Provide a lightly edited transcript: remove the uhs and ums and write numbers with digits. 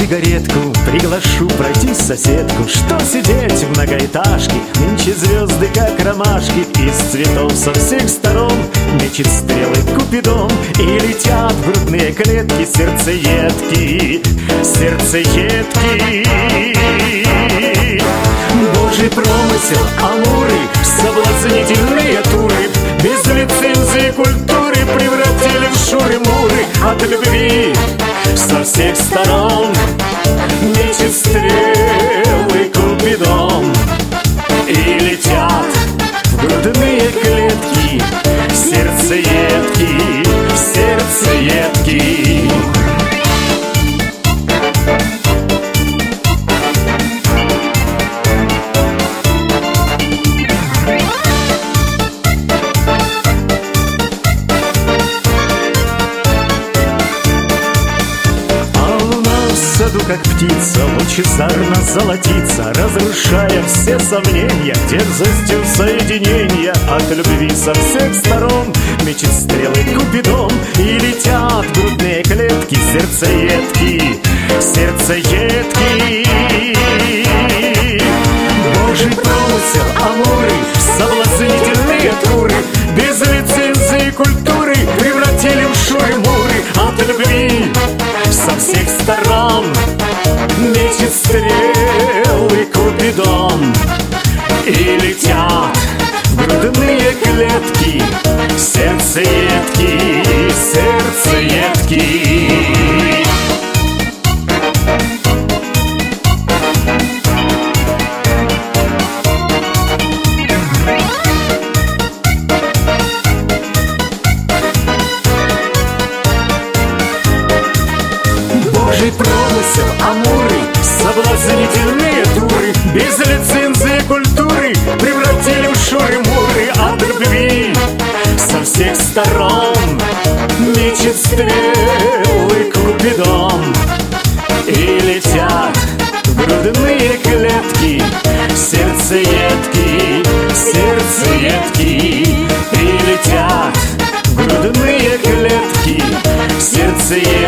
сигаретку, приглашу пройти соседку. Что сидеть в многоэтажке, нынче звезды как ромашки. Из цветов со всех сторон мечет стрелы Купидон. И летят в грудные клетки сердцеедки, сердцеедки. Божий промысел, амуры, соблазнительные туры без лицензии культуры превратили в шуры-муры. От любви со всех сторон мечет стрелы Купидон. И летят в грудные клетки сердцеедки, сердцеедки. Как птица лучезарно золотится, разрушая все сомнения дерзостью соединения. От любви со всех сторон мечет стрелы Купидон. И летят в грудные клетки сердцеедки, сердцеедки. Божий промысел, амуры, соблазнительные туры без лицензии культуры превратили в шуры-муры. От любви со всех сторон мечет стрелы Купидон. И летят в грудные клетки сердцеедки, сердцеедки. Божий промысел, амуры, соблазнительные туры без лицензии культуры превратили в шуры-муры. От любви со всех сторон мечет стрелы Купидон. И летят в грудные клетки сердцеедки, сердцеедки. И летят в грудные клетки сердцеедки,